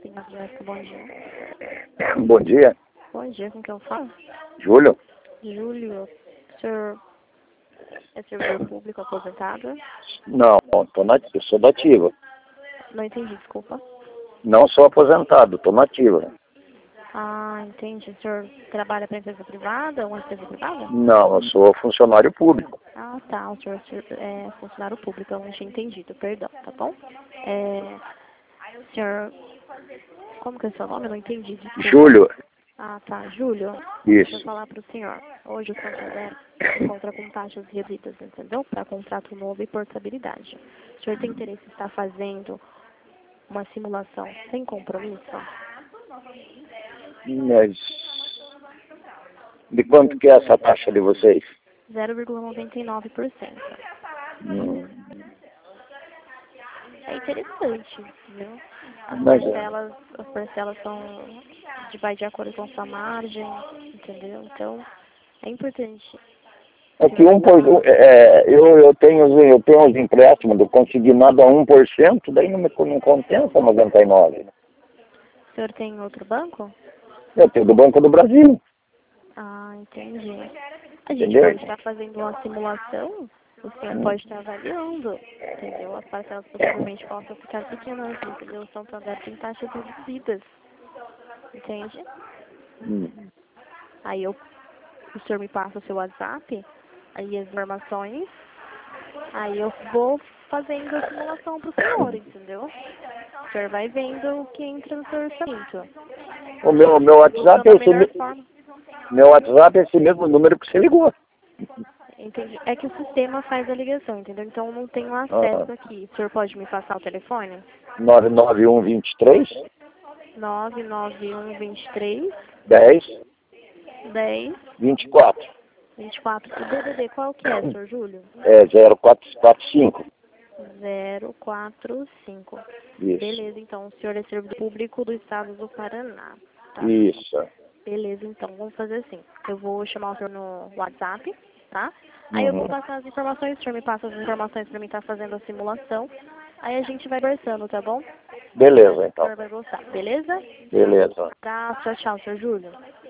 Sim, Jéssica, bom dia. Bom dia, Bom dia, com quem eu falo? Júlio. Júlio, o senhor é servidor público aposentado? Não, eu sou da ativa. Não entendi, desculpa. Não sou aposentado, estou na ativa. Ah, entendi. O senhor trabalha para empresa privada, uma empresa privada? Não, eu sou funcionário público. Ah, tá. O senhor é funcionário público, eu não tinha entendido, perdão, tá bom? O senhor, como que é o seu nome? Eu não entendi, desculpa. Júlio, Ah, tá. Júlio, deixa eu isso. falar para o senhor. Hoje o Santander encontra com taxas reduzidas, entendeu? Para contrato novo e portabilidade. O senhor tem interesse em estar fazendo uma simulação sem compromisso? Mas de quanto que é essa taxa de vocês? 0,99%. Hum, É interessante, viu? Mas, As parcelas vai de acordo com a sua margem, entendeu? Então, é importante. é que eu tenho os empréstimos do consignado a 1%, daí não compensa 99. O senhor tem outro banco? Eu tenho do Banco do Brasil, Ah, entendi. A gente entendeu? pode estar fazendo uma simulação, o senhor pode estar avaliando, entendeu? As parcelas possivelmente possam ficar pequenas, entendeu? O Santander tem taxas reduzidas, entende? Hum. Aí o senhor me passa o seu WhatsApp, aí as informações, aí eu vou fazendo a simulação para o senhor, entendeu? O senhor vai vendo o que entra no seu orçamento. O meu WhatsApp é meu WhatsApp é esse mesmo número que você ligou. Entendi. É que o sistema faz a ligação, entendeu? Então eu não tenho Ah, acesso aqui. O senhor pode me passar o telefone? 99123 99123 10 10 24. 24. O DDD qual que é, senhor Júlio? É 0445. 045. Isso. Beleza, então. O senhor é servidor público do estado do Paraná. Tá? Isso. Beleza, então. Vamos fazer assim. Eu vou chamar o senhor no WhatsApp, tá? Aí eu vou passar as informações, o senhor me passa as informações para mim estar fazendo a simulação. Aí a gente vai conversando, tá bom? Beleza, então. O senhor vai gostar, beleza? Beleza. Tá, tchau, tchau, senhor Júlio.